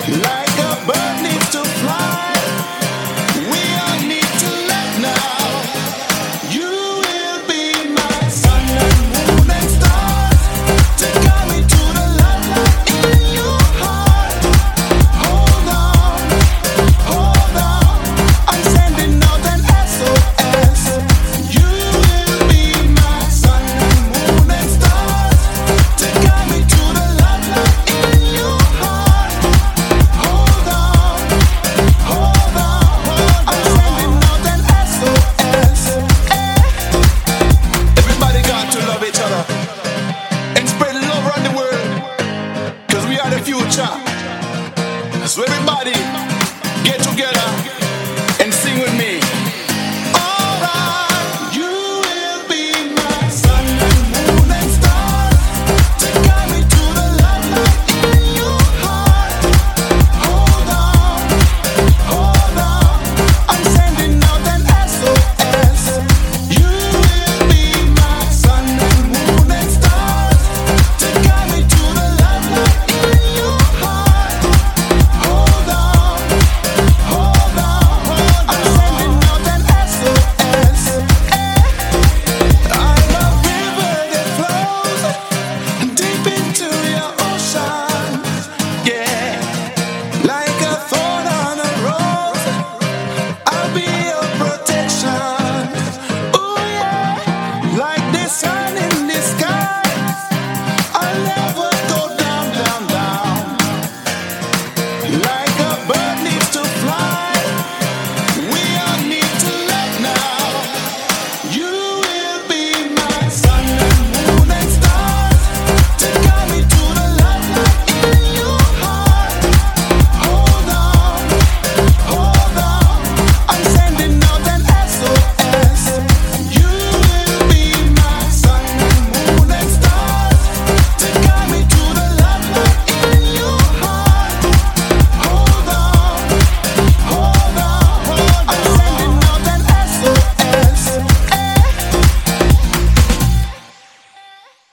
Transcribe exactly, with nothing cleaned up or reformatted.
Like a bird needs to fly, we all need to let now. You will be my sun and moon and stars to guide me to the love light in your heart. Hold on, hold on, I'm sending out an S O S. You will be my sun and moon and stars to guide me to the love light in your heart. Hold on, hold on, I'm sending out an S O S. Everybody got to love each other and spread love around the world, cause we are the future. So everybody get together and sing with me.